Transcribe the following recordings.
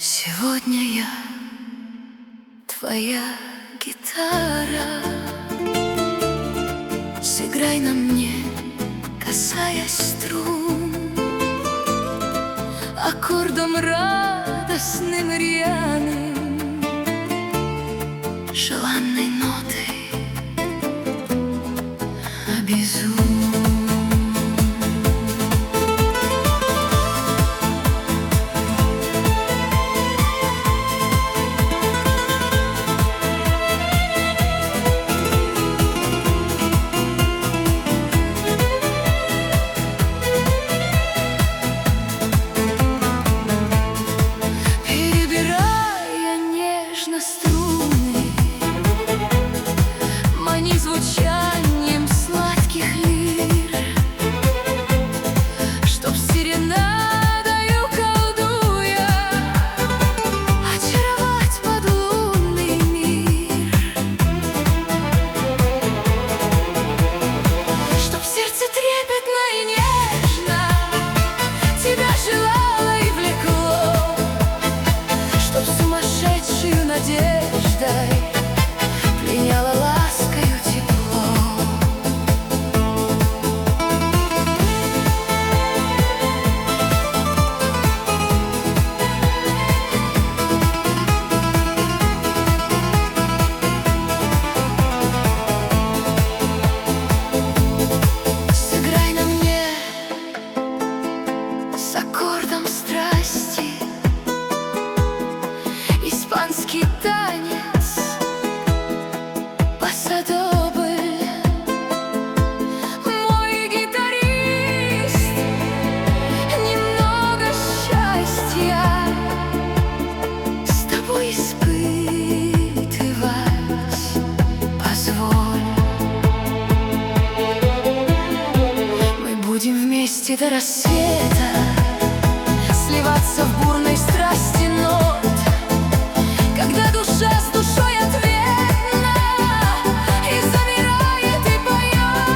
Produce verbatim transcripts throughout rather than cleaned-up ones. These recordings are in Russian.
Сегодня я твоя гитара. Сыграй на мне, касаясь струн, аккордом радостным рьяным, желанной нотой обезум. Звучанием сладких лир, чтоб серенадою колдуя очаровать подлунный мир, чтоб сердце трепетно и нежно тебя желало и влекло, чтоб сумасшедшую надеждой пленяла ласкою тепло. Сыграй на мне с аккордом страсти испанский танец, пасадобль. Мой гитарист, немного счастья с тобой испытывать позволь. Мы будем вместе до рассвета сливаться в бурной страсти нот, когда душа с душой ответна и замирает и поет.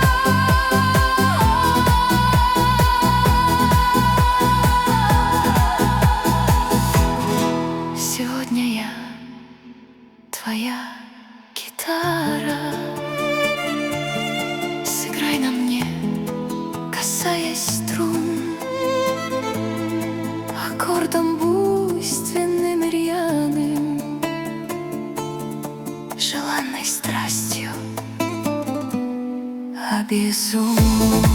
Сегодня я твоя гитара. Сыграй на мне, касаясь струн, аккордом буйственным рьяным, желанной страстью обезум.